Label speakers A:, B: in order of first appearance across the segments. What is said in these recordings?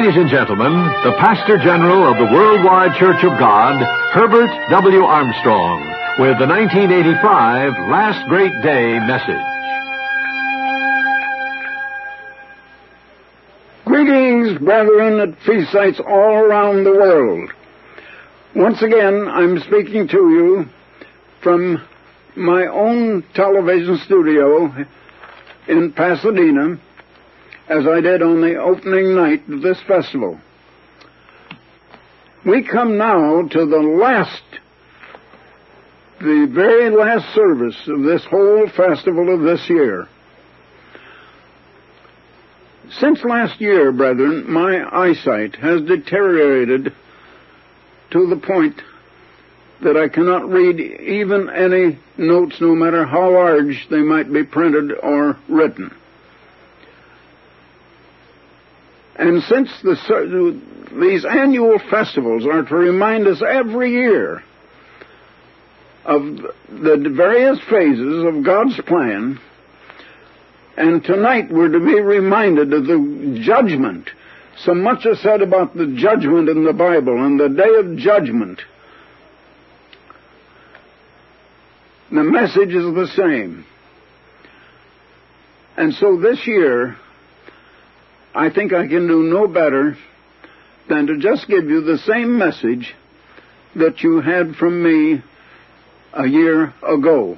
A: Ladies and gentlemen, the Pastor General of the Worldwide Church of God, Herbert W. Armstrong, with the 1985 Last Great Day message.
B: Greetings, brethren, at feast sites all around the world. Once again, I'm speaking to you from my own television studio in Pasadena, as I did on the opening night of this festival. We come now to the very last service of this whole festival of this year. Since last year, brethren, my eyesight has deteriorated to the point that I cannot read even any notes, no matter how large they might be printed or written. And since these annual festivals are to remind us every year of the various phases of God's plan, and tonight we're to be reminded of the judgment. So much is said about the judgment in the Bible and the day of judgment. The message is the same. And so this year, I think I can do no better than to just give you the same message that you had from me a year ago.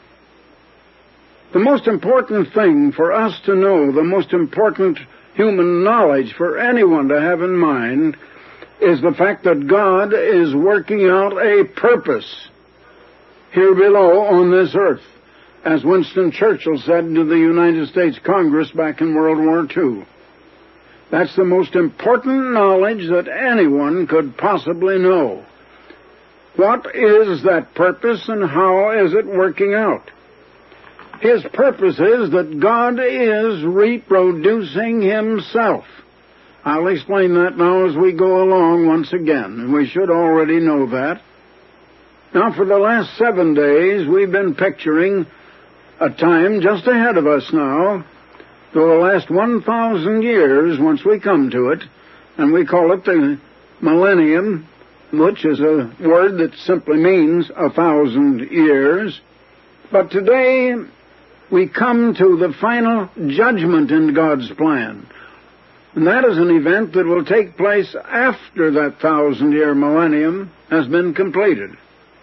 B: The most important thing for us to know, the most important human knowledge for anyone to have in mind, is the fact that God is working out a purpose here below on this earth, as Winston Churchill said to the United States Congress back in World War II. That's the most important knowledge that anyone could possibly know. What is that purpose and how is it working out? His purpose is that God is reproducing Himself. I'll explain that now as we go along once again, and we should already know that. Now, for the last 7 days, we've been picturing a time just ahead of us now, for the last 1,000 years, once we come to it, and we call it the millennium, which is a word that simply means 1,000 years. But today, we come to the final judgment in God's plan. And that is an event that will take place after that 1,000-year millennium has been completed.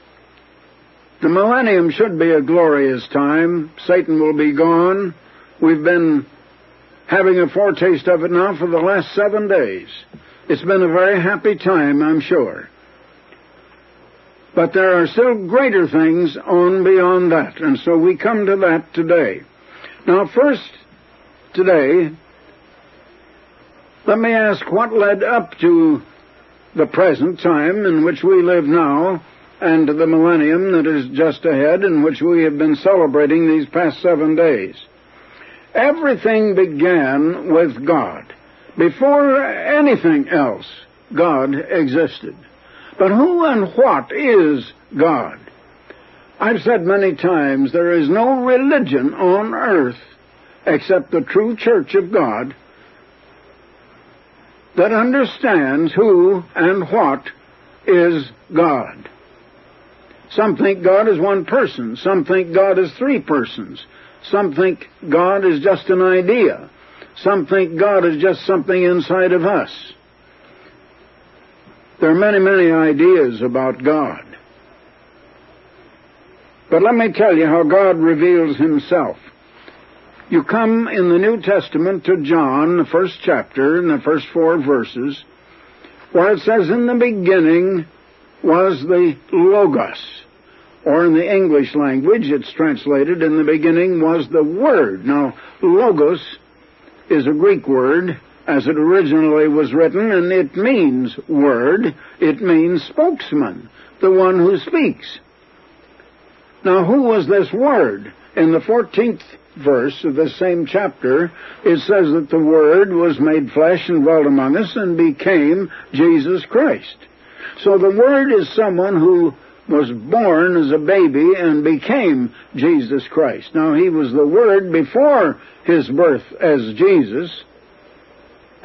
B: The millennium should be a glorious time. Satan will be gone. We've been having a foretaste of it now for the last 7 days. It's been a very happy time, I'm sure. But there are still greater things on beyond that, and so we come to that today. Now, first, today, let me ask what led up to the present time in which we live now, and to the millennium that is just ahead, in which we have been celebrating these past 7 days. Everything began with God. Before anything else, God existed. But who and what is God? I've said many times, there is no religion on earth except the true Church of God that understands who and what is God. Some think God is one person. Some think God is 3 persons. Some think God is just an idea. Some think God is just something inside of us. There are many, many ideas about God. But let me tell you how God reveals Himself. You come in the New Testament to John, the 1st chapter, in the first 4 verses, where it says, "In the beginning was the Logos," or in the English language it's translated, "In the beginning was the Word." Now, Logos is a Greek word, as it originally was written, and it means word. It means spokesman, the one who speaks. Now, who was this Word? In the 14th verse of this same chapter, it says that the Word was made flesh and dwelt among us and became Jesus Christ. So the Word is someone who was born as a baby and became Jesus Christ. Now, He was the Word before His birth as Jesus,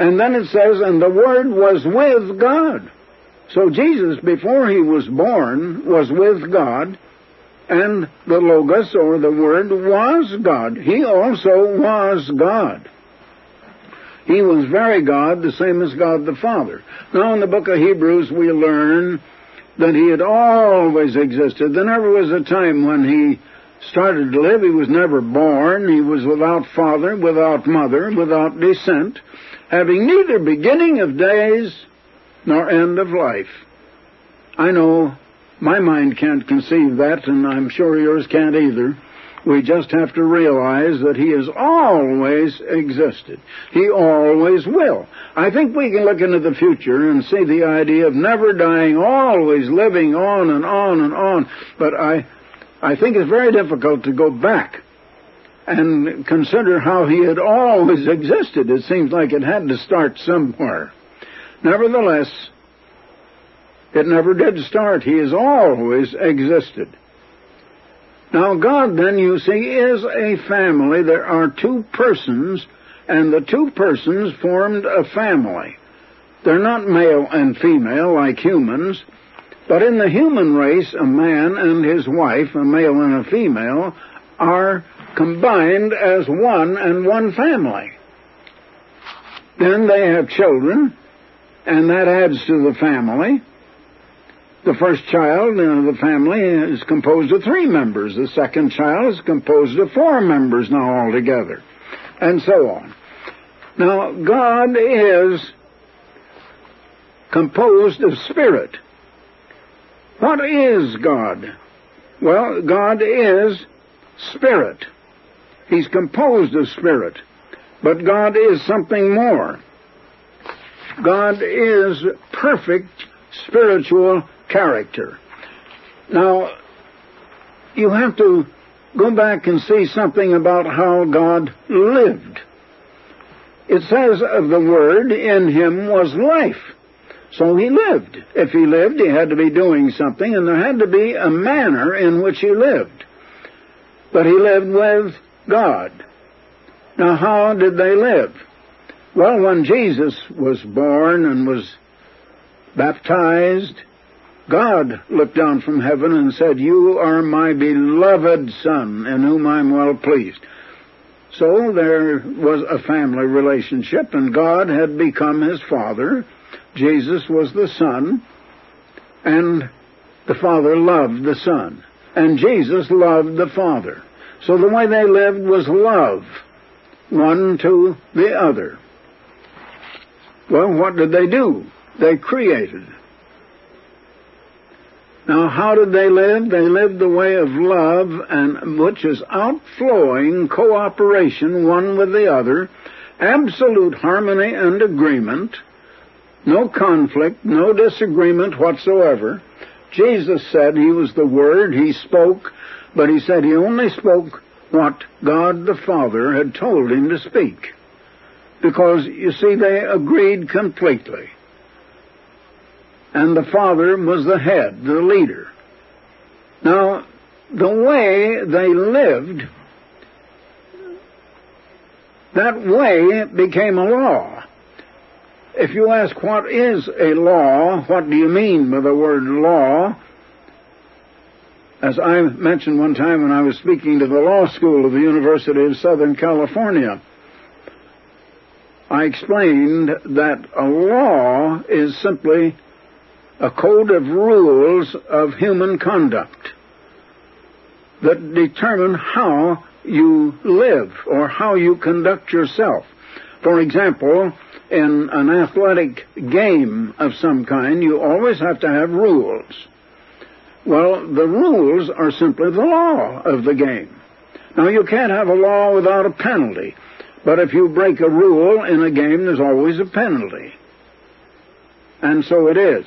B: And then it says, and the Word was with God. So Jesus, before he was born, was with God, and the Logos, or the Word, was God. He also was God. He was very God, the same as God the Father. Now in the book of Hebrews we learn that he had always existed. There never was a time when he started to live. He was never born. He was without father, without mother, without descent, having neither beginning of days nor end of life. I know my mind can't conceive that, and I'm sure yours can't either. We just have to realize that he has always existed. He always will. I think we can look into the future and see the idea of never dying, always living on and on and on. But I think it's very difficult to go back and consider how he had always existed. It seems like it had to start somewhere. Nevertheless, it never did start. He has always existed. Now, God, then, you see, is a family. There are two persons, and the two persons formed a family. They're not male and female like humans, but in the human race, a man and his wife, a male and a female, are combined as one and one family. Then they have children, and that adds to the family. The first child in the family is composed of 3 members. The second child is composed of 4 members now altogether, and so on. Now, God is composed of spirit. What is God? Well, God is spirit. He's composed of spirit. But God is something more. God is perfect spiritual character. Now, you have to go back and see something about how God lived. It says of the Word, in him was life. So he lived. If he lived, he had to be doing something, and there had to be a manner in which he lived. But he lived with God. Now, how did they live? Well, when Jesus was born and was baptized, God looked down from heaven and said, "You are my beloved Son, in whom I'm well pleased." So there was a family relationship, and God had become his Father. Jesus was the Son, and the Father loved the Son, and Jesus loved the Father. So the way they lived was love, one to the other. Well, what did they do? They created. Now, how did they live? They lived the way of love, and which is outflowing cooperation one with the other, absolute harmony and agreement, no conflict, no disagreement whatsoever. Jesus said he was the Word. He spoke, but he said he only spoke what God the Father had told him to speak. Because, you see, they agreed completely. And the Father was the head, the leader. Now, the way they lived, that way became a law. If you ask what is a law, what do you mean by the word law? As I mentioned one time when I was speaking to the law school of the University of Southern California, I explained that a law is simply a code of rules of human conduct that determine how you live or how you conduct yourself. For example, in an athletic game of some kind, you always have to have rules. Well, the rules are simply the law of the game. Now, you can't have a law without a penalty, but if you break a rule in a game, there's always a penalty. And so it is.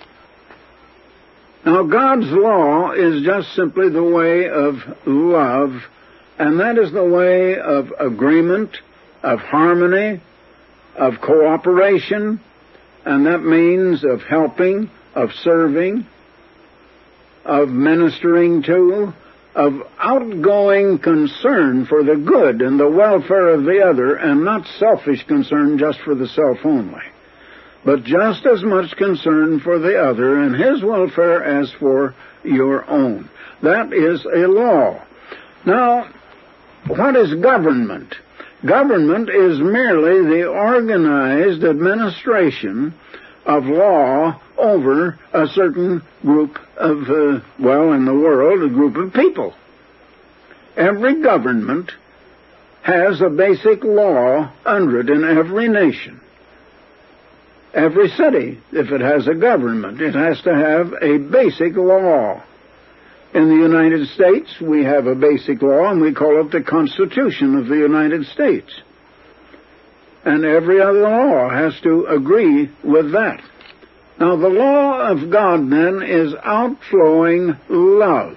B: Now, God's law is just simply the way of love, and that is the way of agreement, of harmony, of cooperation, and that means of helping, of serving, of ministering to, of outgoing concern for the good and the welfare of the other, and not selfish concern just for the self only, but just as much concern for the other and his welfare as for your own. That is a law. Now, what is government? Government is merely the organized administration of law over a certain group of, in the world, a group of people. Every government has a basic law under it in every nation. Every city, if it has a government, it has to have a basic law. In the United States, we have a basic law, and we call it the Constitution of the United States. And every other law has to agree with that. Now, the law of God, then, is outflowing love.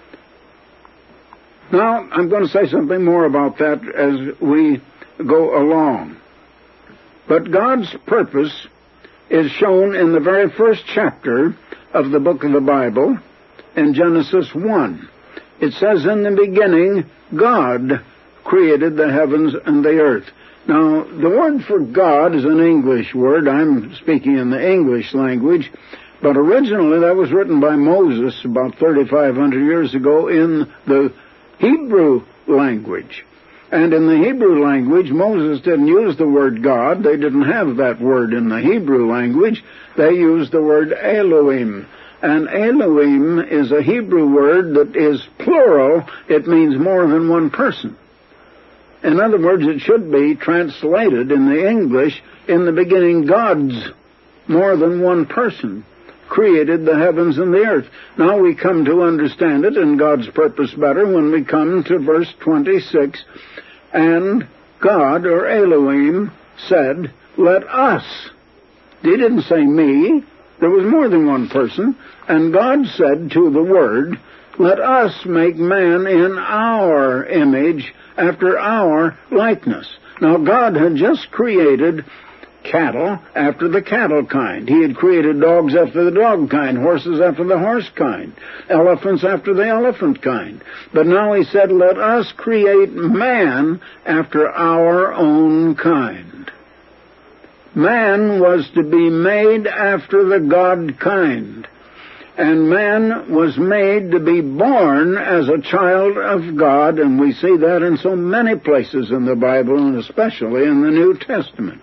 B: Now, I'm going to say something more about that as we go along. But God's purpose is shown in the very first chapter of the book of the Bible, in Genesis 1. It says, in the beginning, God created the heavens and the earth. Now, the word for God is an English word. I'm speaking in the English language, but originally that was written by Moses about 3,500 years ago in the Hebrew language. And in the Hebrew language, Moses didn't use the word God. They didn't have that word in the Hebrew language. They used the word Elohim. And Elohim is a Hebrew word that is plural. It means more than one person. In other words, it should be translated in the English, in the beginning, God's, more than one person, created the heavens and the earth. Now we come to understand it in God's purpose better when we come to verse 26. And God, or Elohim, said, let us. He didn't say me. There was more than one person. And God said to the Word, let us make man in our image, after our likeness. Now, God had just created cattle after the cattle kind. He had created dogs after the dog kind, horses after the horse kind, elephants after the elephant kind. But now he said, let us create man after our own kind. Man was to be made after the God kind. And man was made to be born as a child of God, and we see that in so many places in the Bible, and especially in the New Testament.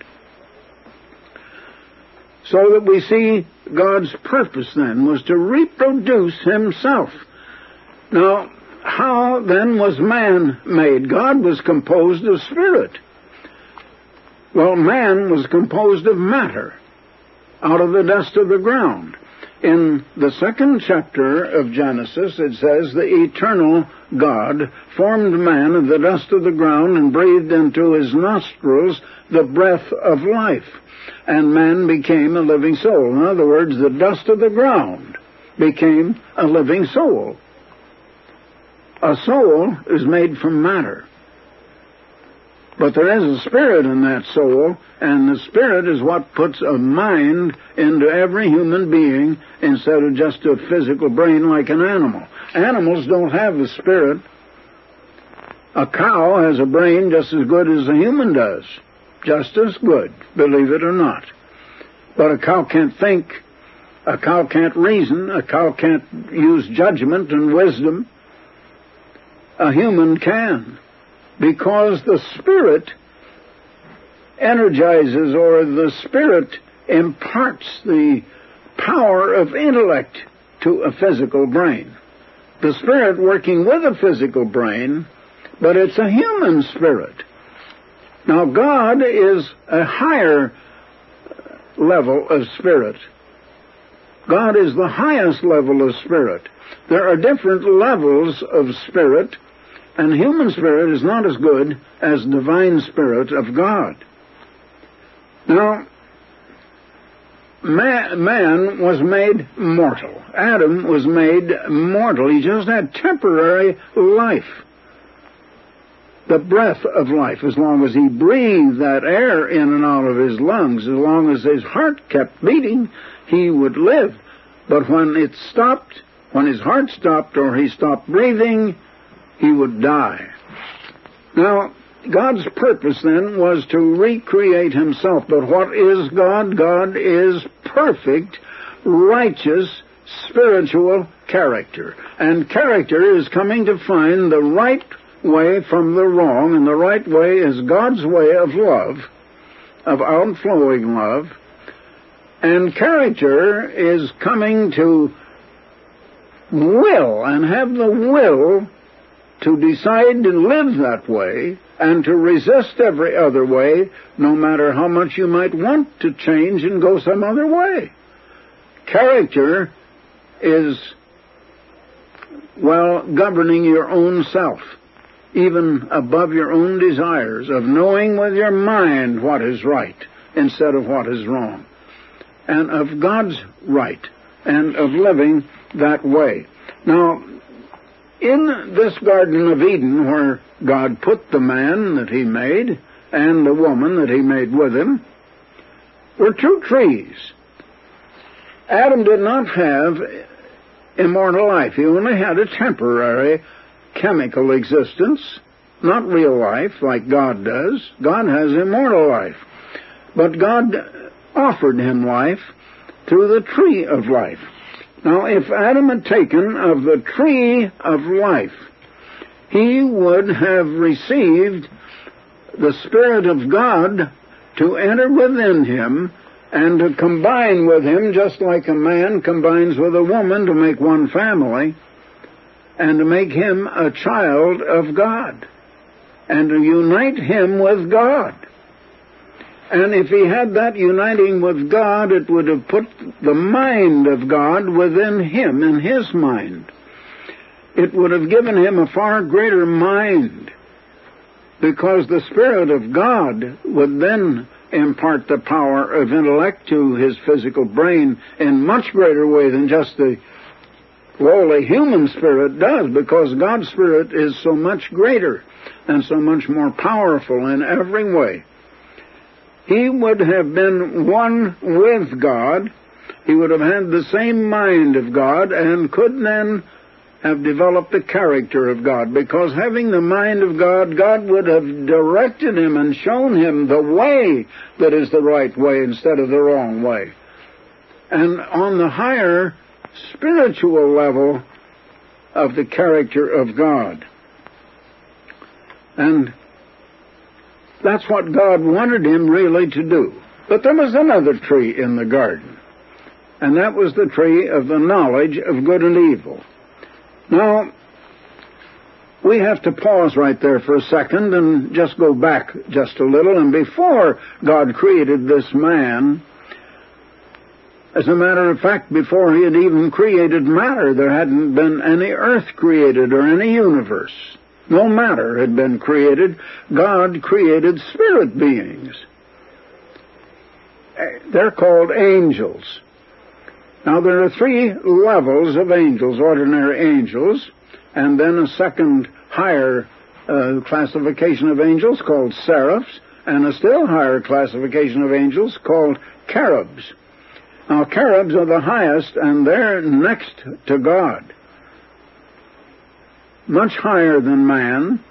B: So that we see God's purpose then was to reproduce himself. Now, how then was man made? God was composed of spirit. Well, man was composed of matter, out of the dust of the ground. In the second chapter of Genesis, it says, the eternal God formed man of the dust of the ground and breathed into his nostrils the breath of life, and man became a living soul. In other words, the dust of the ground became a living soul. A soul is made from matter. But there is a spirit in that soul, and the spirit is what puts a mind into every human being instead of just a physical brain like an animal. Animals don't have a spirit. A cow has a brain just as good as a human does. Just as good, believe it or not. But a cow can't think. A cow can't reason. A cow can't use judgment and wisdom. A human can. Because the Spirit energizes, or the Spirit imparts the power of intellect to a physical brain. The Spirit working with a physical brain, but it's a human spirit. Now, God is a higher level of spirit. God is the highest level of spirit. There are different levels of spirit, and human spirit is not as good as divine spirit of God. Now, man was made mortal. Adam was made mortal. He just had temporary life. The breath of life, as long as he breathed that air in and out of his lungs, as long as his heart kept beating, he would live. But when it stopped, When his heart stopped or he stopped breathing, he would die. Now, God's purpose then was to recreate himself. But what is God? God is perfect, righteous, spiritual character. And character is coming to find the right way from the wrong, and the right way is God's way of love, of outflowing love. And character is coming to will and have the will to decide to live that way and to resist every other way, no matter how much you might want to change and go some other way. Character is, well, governing your own self, even above your own desires, of knowing with your mind what is right instead of what is wrong, and of God's right, and of living that way. Now, in this Garden of Eden, where God put the man that he made and the woman that he made with him, were two trees. Adam did not have immortal life. He only had a temporary chemical existence, not real life like God does. God has immortal life. But God offered him life through the tree of life. Now, if Adam had taken of the tree of life, he would have received the Spirit of God to enter within him and to combine with him, just like a man combines with a woman to make one family, and to make him a child of God, and to unite him with God. And if he had that uniting with God, it would have put the mind of God within him, in his mind. It would have given him a far greater mind, because the Spirit of God would then impart the power of intellect to his physical brain in much greater way than just the lowly human spirit does, because God's Spirit is so much greater and so much more powerful in every way. He would have been one with God. He would have had the same mind of God and could then have developed the character of God, because having the mind of God, God would have directed him and shown him the way that is the right way instead of the wrong way. And on the higher spiritual level of the character of God. And that's what God wanted him really to do. But there was another tree in the garden, and that was the tree of the knowledge of good and evil. Now, we have to pause right there for a second and just go back just a little. And before God created this man, as a matter of fact, before he had even created matter, there hadn't been any earth created or any universe. No matter had been created. God created spirit beings. They're called angels. Now, there are three levels of angels: ordinary angels, and then a second higher classification of angels called seraphs, and a still higher classification of angels called cherubs. Now, cherubs are the highest, and they're next to God, much higher than man.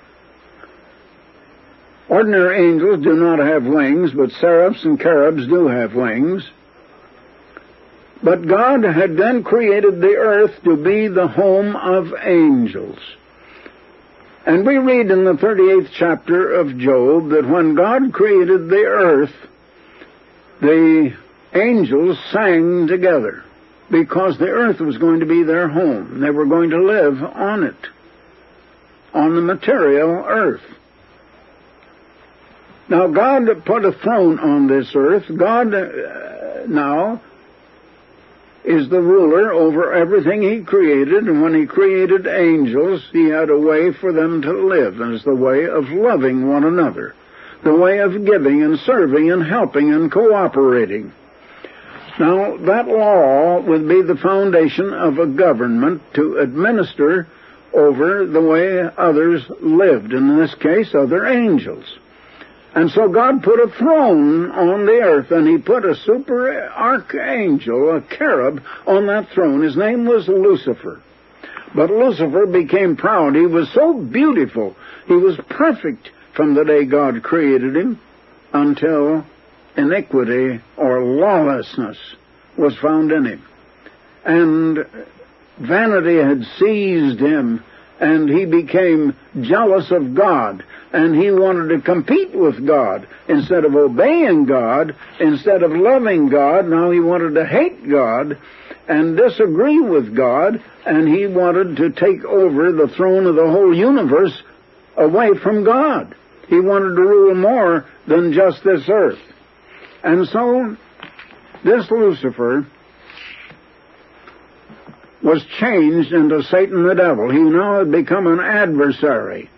B: Ordinary angels do not have wings, but seraphs and cherubs do have wings. But God had then created the earth to be the home of angels. And we read in the 38th chapter of Job that when God created the earth, the angels sang together, because the earth was going to be their home. They were going to live on it, on the material earth. Now, God put a throne on this earth. God now is the ruler over everything he created, and when he created angels, he had a way for them to live, and it's the way of loving one another, the way of giving and serving and helping and cooperating. Now, that law would be the foundation of a government to administer over the way others lived, in this case, other angels. And so God put a throne on the earth, and he put a super archangel, a cherub, on that throne. His name was Lucifer. But Lucifer became proud. He was so beautiful. He was perfect from the day God created him until iniquity or lawlessness was found in him. And vanity had seized him, and he became jealous of God, and he wanted to compete with God. Instead of obeying God, instead of loving God, now he wanted to hate God and disagree with God, and he wanted to take over the throne of the whole universe away from God. He wanted to rule more than just this earth. And so, this Lucifer was changed into Satan the devil. He now had become an adversary.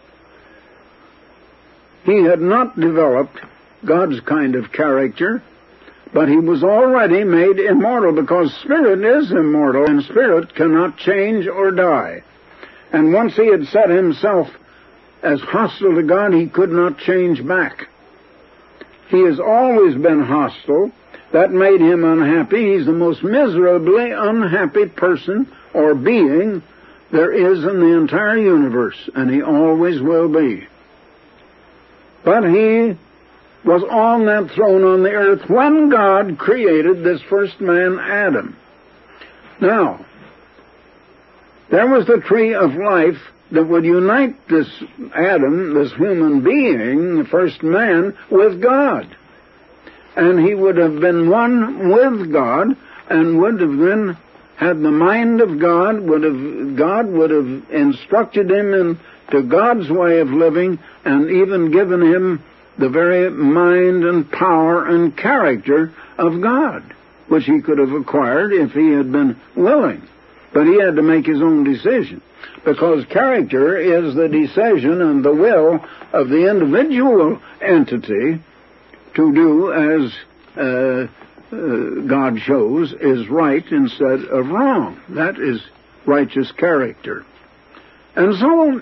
B: He had not developed God's kind of character, but he was already made immortal, because spirit is immortal, and spirit cannot change or die. And once he had set himself as hostile to God, he could not change back. He has always been hostile. That made him unhappy. He's the most miserably unhappy person or being there is in the entire universe, and he always will be. But he was on that throne on the earth when God created this first man, Adam. Now, there was the tree of life that would unite this Adam, this human being, the first man, with God. And he would have been one with God, and would have then had the mind of God. God would have instructed him into God's way of living, and even given him the very mind and power and character of God, which he could have acquired if he had been willing. But he had to make his own decision, because character is the decision and the will of the individual entity to do as God shows is right instead of wrong. That is righteous character. And so,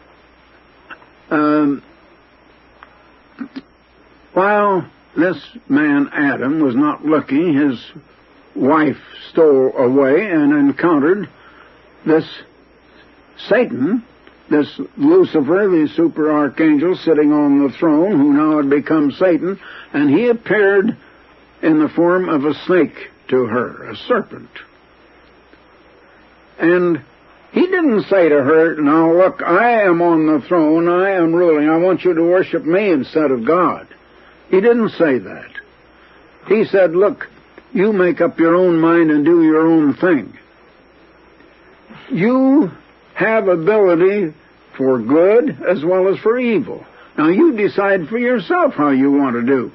B: while this man Adam was not looking, his wife stole away and encountered this Satan, this Lucifer, the super archangel sitting on the throne, who now had become Satan, and he appeared in the form of a snake to her, a serpent. And he didn't say to her, now look, I am on the throne, I am ruling, I want you to worship me instead of God. He didn't say that. He said, look, you make up your own mind and do your own thing. You have ability for good as well as for evil. Now you decide for yourself how you want to do.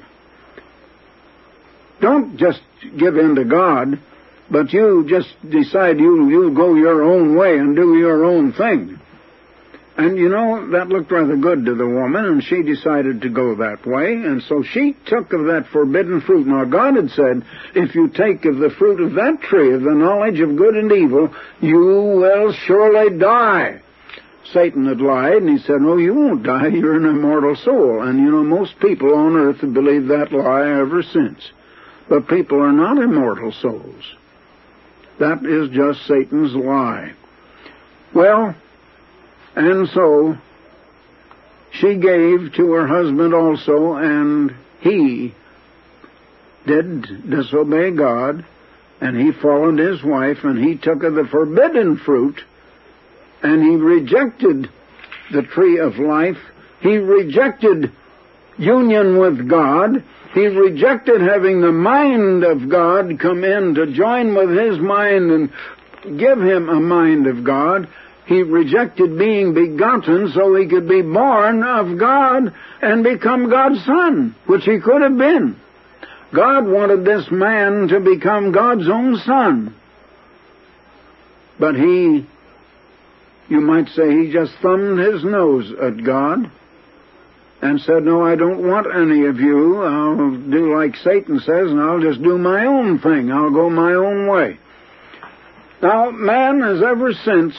B: Don't just give in to God, but you just decide you'll go your own way and do your own thing. And you know, that looked rather good to the woman, and she decided to go that way, and so she took of that forbidden fruit. Now God had said, if you take of the fruit of that tree, of the knowledge of good and evil, you will surely die. Satan had lied, and he said, no, you won't die, you're an immortal soul. And you know, most people on earth have believed that lie ever since. But people are not immortal souls. That is just Satan's lie. Well, and so she gave to her husband also, and he did disobey God, and he followed his wife, and he took of the forbidden fruit, and he rejected the tree of life. He rejected union with God. He rejected having the mind of God come in to join with his mind and give him a mind of God. He rejected being begotten so he could be born of God and become God's son, which he could have been. God wanted this man to become God's own son. But he, you might say, he just thumbed his nose at God and said, no, I don't want any of you. I'll do like Satan says, and I'll just do my own thing. I'll go my own way. Now, man has ever since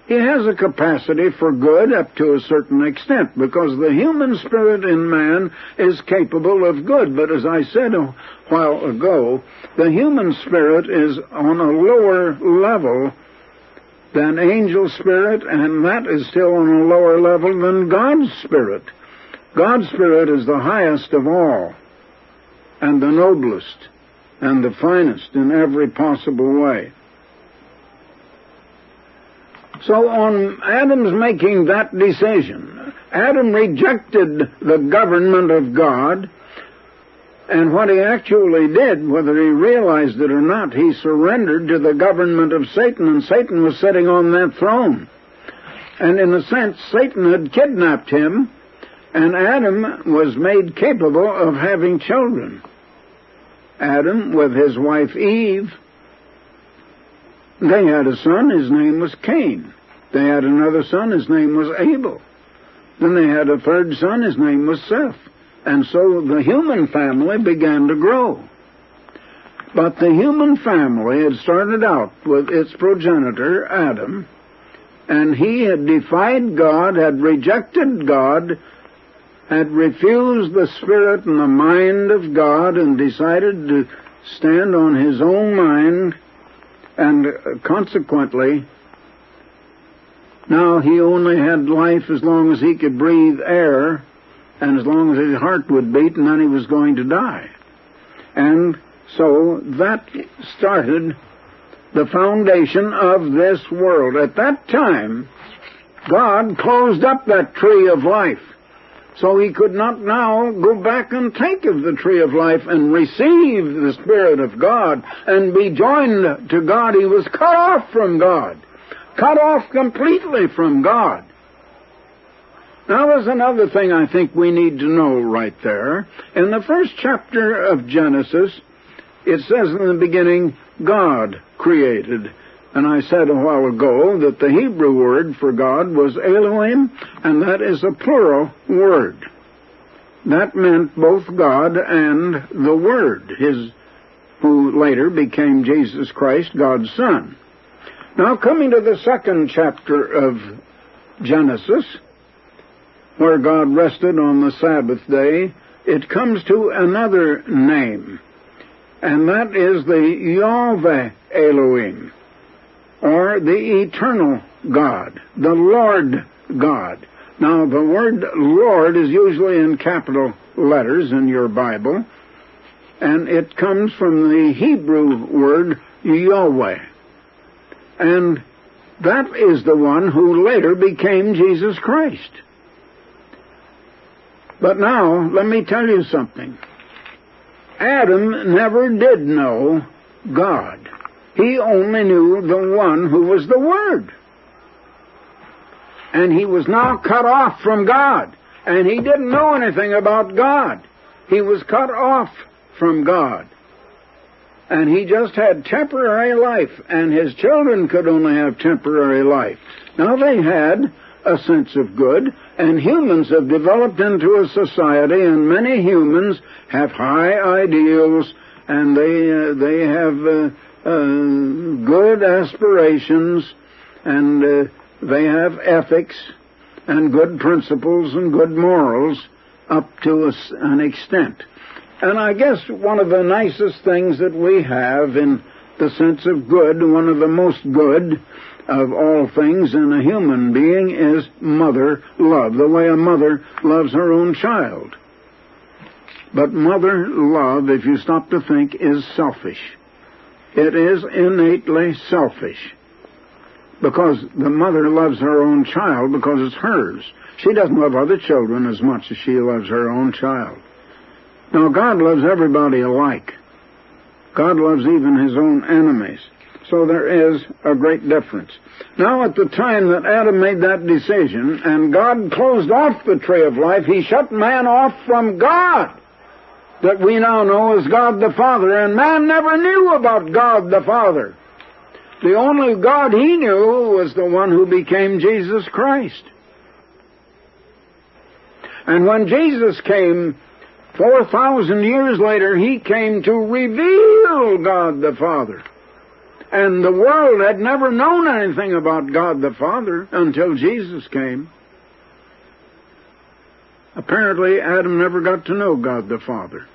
B: He has a capacity for good up to a certain extent, because the human spirit in man is capable of good. But as I said a while ago, the human spirit is on a lower level than angel spirit, and that is still on a lower level than God's spirit. God's spirit is the highest of all, and the noblest, and the finest in every possible way. So on Adam's making that decision, Adam rejected the government of God, and what he actually did, whether he realized it or not, he surrendered to the government of Satan, and Satan was sitting on that throne. And in a sense, Satan had kidnapped him, and Adam was made capable of having children. Adam, with his wife Eve, they had a son, his name was Cain. They had another son, his name was Abel. Then they had a third son, his name was Seth. And so the human family began to grow. But the human family had started out with its progenitor, Adam, and he had defied God, had rejected God, had refused the spirit and the mind of God, and decided to stand on his own mind, and consequently, now he only had life as long as he could breathe air, and as long as his heart would beat, and then he was going to die. And so that started the foundation of this world. At that time, God closed up that tree of life, so he could not now go back and take of the tree of life and receive the Spirit of God and be joined to God. He was cut off from God, cut off completely from God. Now there's another thing I think we need to know right there. In the first chapter of Genesis, it says in the beginning, God created. And I said a while ago that the Hebrew word for God was Elohim, and that is a plural word. That meant both God and the Word, who later became Jesus Christ, God's Son. Now coming to the second chapter of Genesis, where God rested on the Sabbath day, it comes to another name, and that is the Yahweh Elohim, or the eternal God, the Lord God. Now, the word Lord is usually in capital letters in your Bible, and it comes from the Hebrew word Yahweh. And that is the one who later became Jesus Christ. But now, let me tell you something. Adam never did know God. He only knew the one who was the Word. And he was now cut off from God. And he didn't know anything about God. He was cut off from God. And he just had temporary life. And his children could only have temporary life. Now they had a sense of good, and humans have developed into a society, and many humans have high ideals, and they have good aspirations, and they have ethics and good principles and good morals up to an extent. And I guess one of the nicest things that we have in the sense of good, one of the most good of all things in a human being, is mother love, the way a mother loves her own child. But mother love, if you stop to think, is selfish. It is innately selfish, because the mother loves her own child because it's hers. She doesn't love other children as much as she loves her own child. Now, God loves everybody alike. God loves even his own enemies. So there is a great difference. Now, at the time that Adam made that decision, and God closed off the tree of life, he shut man off from God, that we now know as God the Father, and man never knew about God the Father. The only God he knew was the one who became Jesus Christ. And when Jesus came 4,000 years later, he came to reveal God the Father. And the world had never known anything about God the Father until Jesus came. Apparently, Adam never got to know God the Father.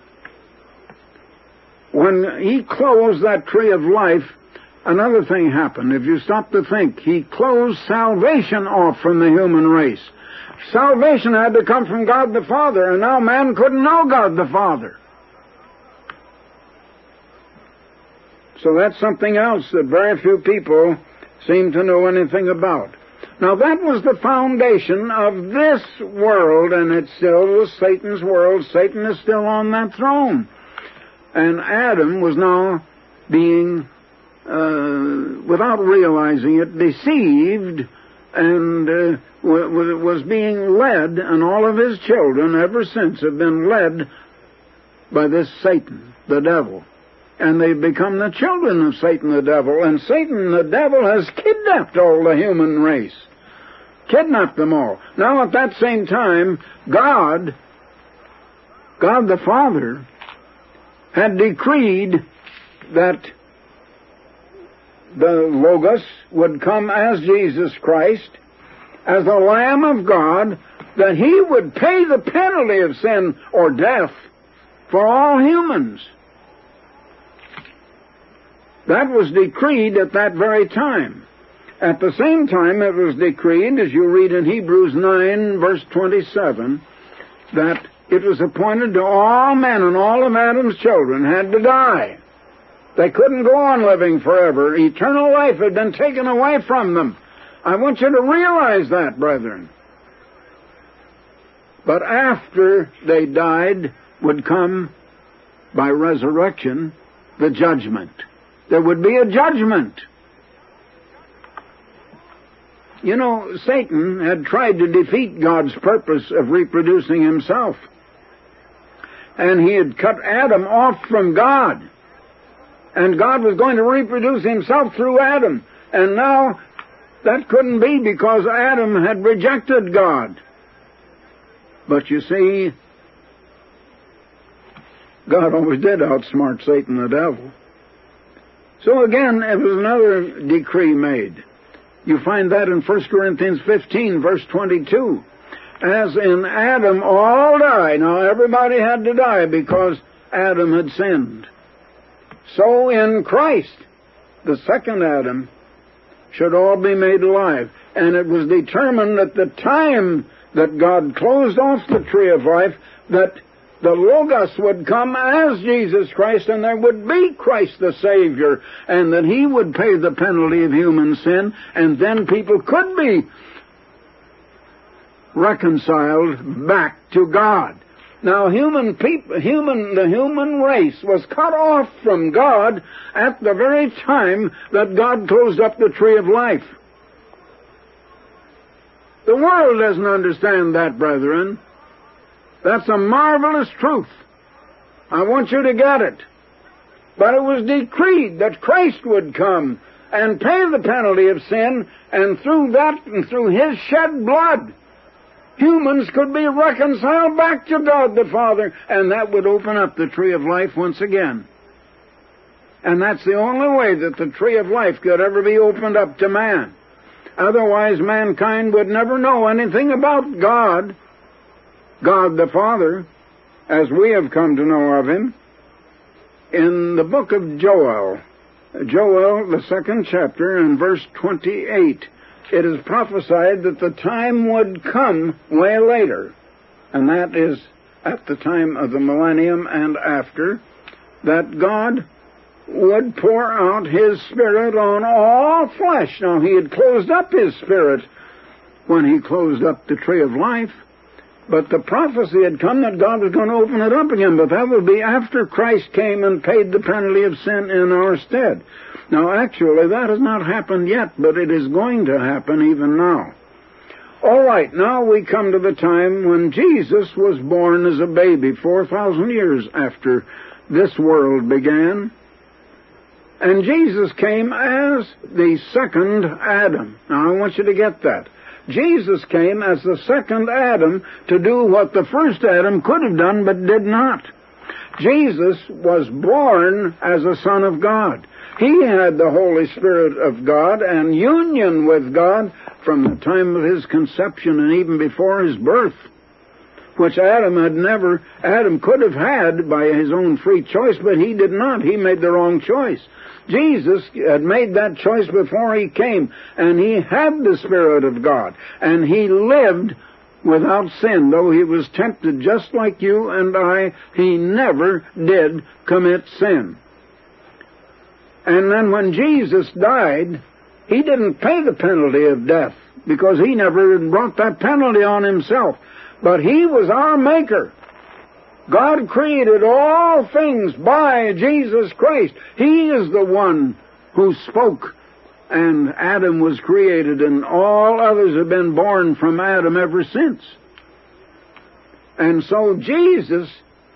B: When he closed that tree of life, another thing happened. If you stop to think, he closed salvation off from the human race. Salvation had to come from God the Father, and now man couldn't know God the Father. So that's something else that very few people seem to know anything about. Now that was the foundation of this world, and it still was Satan's world. Satan is still on that throne. And Adam was now being, without realizing it, deceived and was being led, and all of his children ever since have been led by this Satan, the devil. And they've become the children of Satan the devil. And Satan the devil has kidnapped all the human race. Kidnapped them all. Now at that same time, God the Father, had decreed that the Logos would come as Jesus Christ, as the Lamb of God, that he would pay the penalty of sin or death for all humans. That was decreed at that very time. At the same time, it was decreed, as you read in Hebrews 9, verse 27, that it was appointed to all men, and all of Adam's children had to die. They couldn't go on living forever. Eternal life had been taken away from them. I want you to realize that, brethren. But after they died would come, by resurrection, the judgment. There would be a judgment. You know, Satan had tried to defeat God's purpose of reproducing himself. And he had cut Adam off from God. And God was going to reproduce himself through Adam. And now that couldn't be because Adam had rejected God. But you see, God always did outsmart Satan the devil. So again, it was another decree made. You find that in 1 Corinthians 15, verse 22. As in Adam all die. Now everybody had to die because Adam had sinned. So in Christ, the second Adam, should all be made alive. And it was determined at the time that God closed off the tree of life that the Logos would come as Jesus Christ, and there would be Christ the Savior, and that he would pay the penalty of human sin, and then people could be reconciled back to God. Now, the human race was cut off from God at the very time that God closed up the tree of life. The world doesn't understand that, brethren. That's a marvelous truth. I want you to get it. But it was decreed that Christ would come and pay the penalty of sin, and through that and through his shed blood, humans could be reconciled back to God the Father, and that would open up the tree of life once again. And that's the only way that the tree of life could ever be opened up to man. Otherwise, mankind would never know anything about God, God the Father, as we have come to know of him. In the book of Joel, the 2nd chapter, and verse 28, it is prophesied that the time would come way later, and that is at the time of the millennium and after, that God would pour out his Spirit on all flesh. Now, he had closed up his Spirit when he closed up the tree of life, but the prophecy had come that God was going to open it up again, but that would be after Christ came and paid the penalty of sin in our stead. Now, actually, that has not happened yet, but it is going to happen even now. All right, now we come to the time when Jesus was born as a baby, 4,000 years after this world began. And Jesus came as the second Adam. Now, I want you to get that. Jesus came as the second Adam to do what the first Adam could have done but did not. Jesus was born as a Son of God. He had the Holy Spirit of God and union with God from the time of his conception and even before his birth, which Adam could have had by his own free choice, but he did not. He made the wrong choice. Jesus had made that choice before he came, and he had the Spirit of God, and he lived without sin. Though he was tempted just like you and I, he never did commit sin. And then when Jesus died, he didn't pay the penalty of death, because he never brought that penalty on himself. But he was our maker. God created all things by Jesus Christ. He is the one who spoke, and Adam was created, and all others have been born from Adam ever since. And so Jesus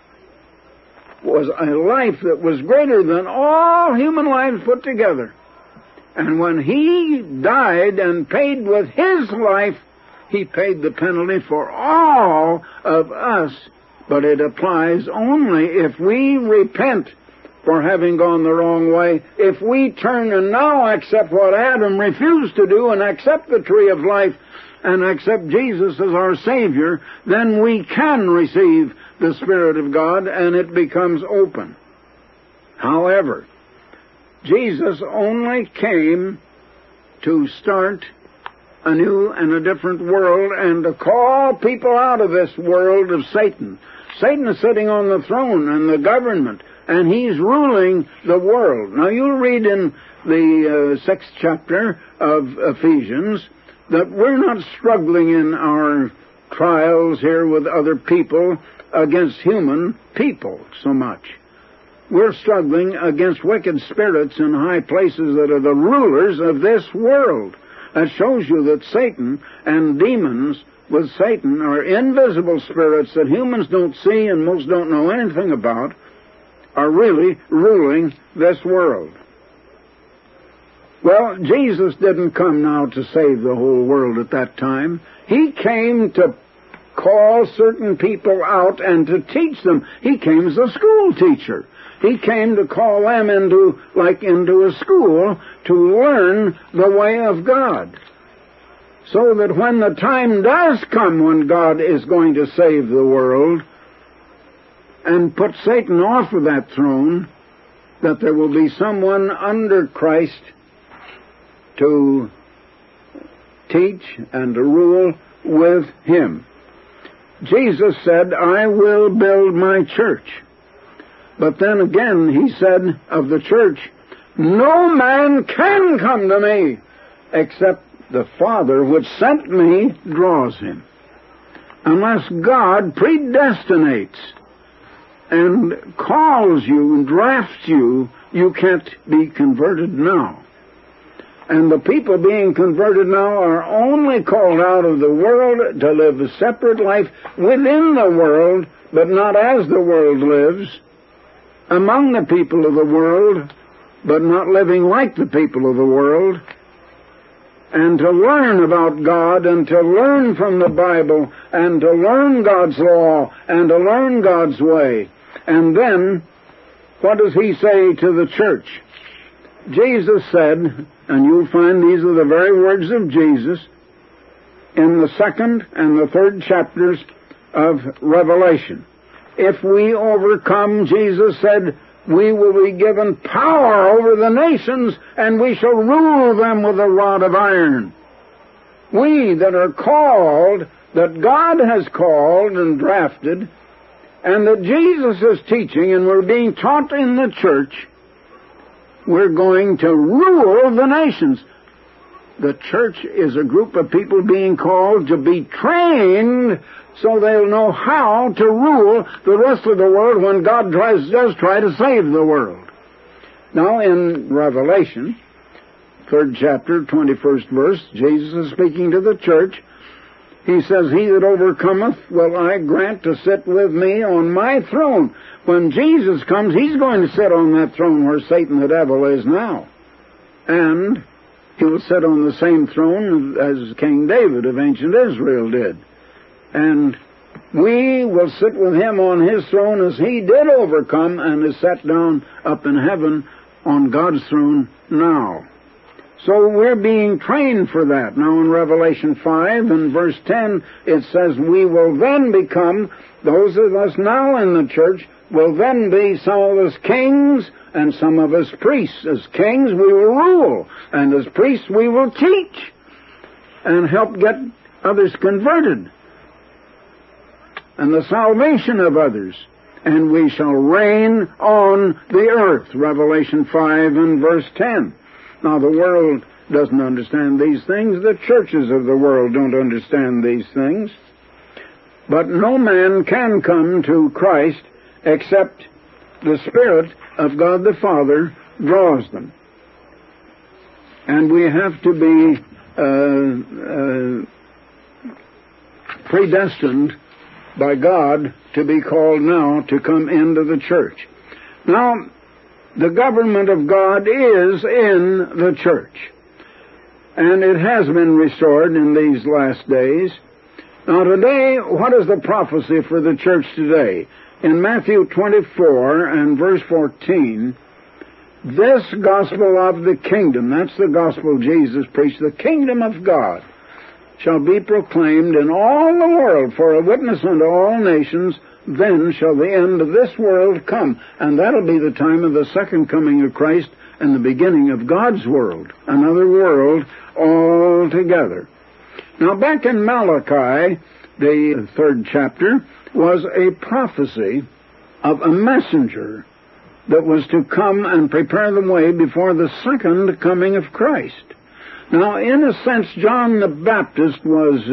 B: was a life that was greater than all human lives put together. And when he died and paid with his life, he paid the penalty for all of us. But it applies only if we repent for having gone the wrong way. If we turn and now accept what Adam refused to do and accept the tree of life and accept Jesus as our Savior, then we can receive the Spirit of God and it becomes open. However, Jesus only came to start a new and a different world and to call people out of this world of Satan. Satan is sitting on the throne and the government, and he's ruling the world. Now you'll read in the 6th chapter of Ephesians that we're not struggling in our trials here with other people against human people so much. We're struggling against wicked spirits in high places that are the rulers of this world. That shows you that Satan and demons with Satan are invisible spirits that humans don't see and most don't know anything about, are really ruling this world. Well, Jesus didn't come now to save the whole world at that time. He came to call certain people out and to teach them. He came as a school teacher. He came to call them into a school to learn the way of God. So that when the time does come when God is going to save the world and put Satan off of that throne, that there will be someone under Christ to teach and to rule with him. Jesus said, I will build my church. But then again, he said of the church, no man can come to me except the Father which sent me draws him. Unless God predestinates and calls you and drafts you, you can't be converted now. And the people being converted now are only called out of the world to live a separate life within the world, but not as the world lives, among the people of the world, but not living like the people of the world, and to learn about God and to learn from the Bible and to learn God's law and to learn God's way. And then, what does he say to the church? Jesus said, and you'll find these are the very words of Jesus, in the 2nd and the 3rd chapters of Revelation. If we overcome, Jesus said, we will be given power over the nations, and we shall rule them with a rod of iron. We that are called, that God has called and drafted, and that Jesus is teaching, and we're being taught in the church, we're going to rule the nations. The church is a group of people being called to be trained so they'll know how to rule the rest of the world when God does try to save the world. Now in Revelation, 3rd chapter, 21st verse, Jesus is speaking to the church. He says, he that overcometh will I grant to sit with me on my throne. When Jesus comes, he's going to sit on that throne where Satan the devil is now. And he will sit on the same throne as King David of ancient Israel did. And we will sit with him on his throne as he did overcome and is set down up in heaven on God's throne now. So we're being trained for that. Now in Revelation 5 and verse 10, it says, we will then become, those of us now in the church, will then be some of us kings and some of us priests. As kings we will rule, and as priests we will teach and help get others converted and the salvation of others. And we shall reign on the earth, Revelation 5 and verse 10. Now the world doesn't understand these things. The churches of the world don't understand these things. But no man can come to Christ except the Spirit of God the Father draws them. And we have to be predestined by God to be called now to come into the church. Now, the government of God is in the church, and it has been restored in these last days. Now today, what is the prophecy for the church today? In Matthew 24 and verse 14, this gospel of the kingdom, that's the gospel Jesus preached, the kingdom of God, shall be proclaimed in all the world for a witness unto all nations, then shall the end of this world come. And that'll be the time of the second coming of Christ and the beginning of God's world, another world altogether. Now back in Malachi, the 3rd chapter, was a prophecy of a messenger that was to come and prepare the way before the second coming of Christ. Now, in a sense, John the Baptist was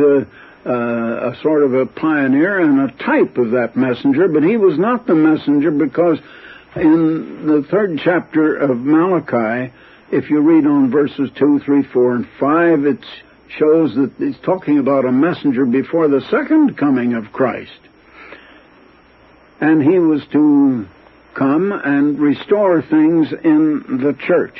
B: a sort of a pioneer and a type of that messenger, but he was not the messenger because in the 3rd chapter of Malachi, if you read on verses 2, 3, 4, and 5, it shows that he's talking about a messenger before the second coming of Christ. And he was to come and restore things in the church.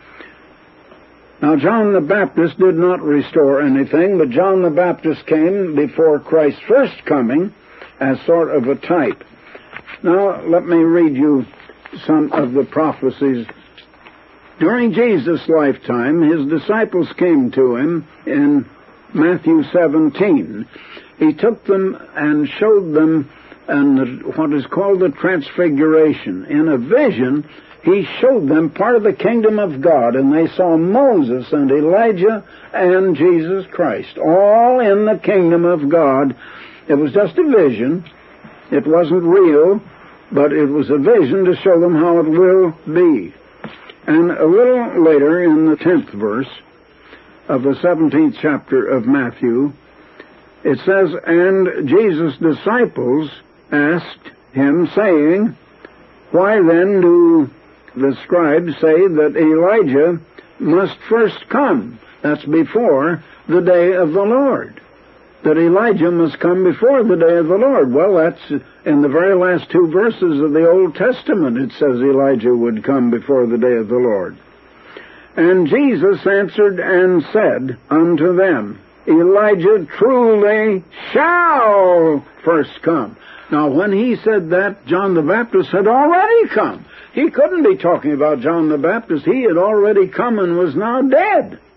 B: Now, John the Baptist did not restore anything, but John the Baptist came before Christ's first coming as sort of a type. Now, let me read you some of the prophecies. During Jesus' lifetime, his disciples came to him in Matthew 17. He took them and showed them what is called the Transfiguration. In a vision, he showed them part of the kingdom of God, and they saw Moses and Elijah and Jesus Christ, all in the kingdom of God. It was just a vision. It wasn't real, but it was a vision to show them how it will be. And a little later, in the 10th verse of the 17th chapter of Matthew, it says, and Jesus' disciples asked him, saying, why then do the scribes say that Elijah must first come? That's before the day of the Lord. That Elijah must come before the day of the Lord. Well, that's in the very last 2 verses of the Old Testament. It says Elijah would come before the day of the Lord. And Jesus answered and said unto them, Elijah truly shall first come. Now, when he said that, John the Baptist had already come. He couldn't be talking about John the Baptist. He had already come and was now dead.